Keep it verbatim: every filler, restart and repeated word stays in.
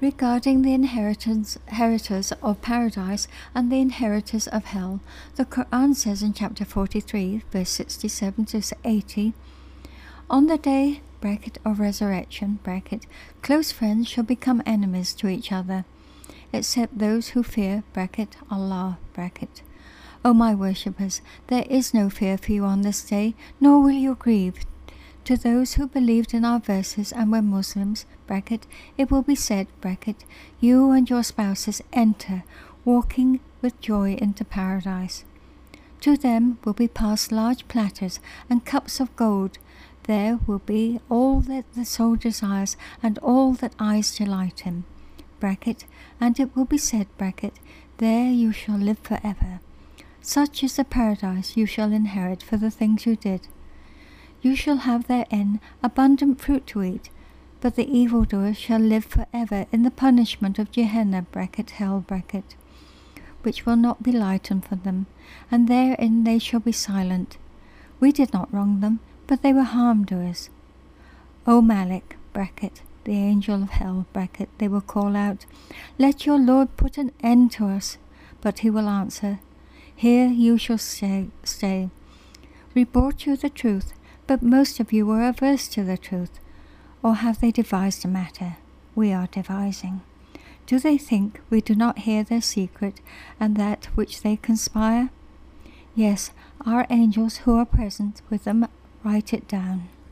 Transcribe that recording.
Regarding the inheritance, inheritors of paradise and the inheritors of hell, the Quran says in chapter forty-three, verse sixty-seven to eighty, on the day bracket of resurrection, bracket, close friends shall become enemies to each other, except those who fear, bracket, Allah, bracket. O my worshippers, there is no fear for you on this day, nor will you grieve. To those who believed in our verses and were Muslims, bracket, it will be said, bracket, you and your spouses enter, walking with joy into paradise. To them will be passed large platters and cups of gold. There will be all that the soul desires and all that eyes delight in, bracket, and it will be said, bracket, there you shall live forever. Such is the paradise you shall inherit for the things you did. You shall have therein abundant fruit to eat, but the evildoers shall live forever in the punishment of Gehenna, bracket, hell, bracket, which will not be lightened for them, and therein they shall be silent. We did not wrong them, but they were harm doers. O Malik, bracket, the angel of hell, bracket, they will call out, let your Lord put an end to us. But he will answer, here you shall stay. stay. We brought you the truth, but most of you were averse to the truth. Or have they devised a matter? We are devising. Do they think we do not hear their secret and that which they conspire? Yes, our angels who are present with them write it down.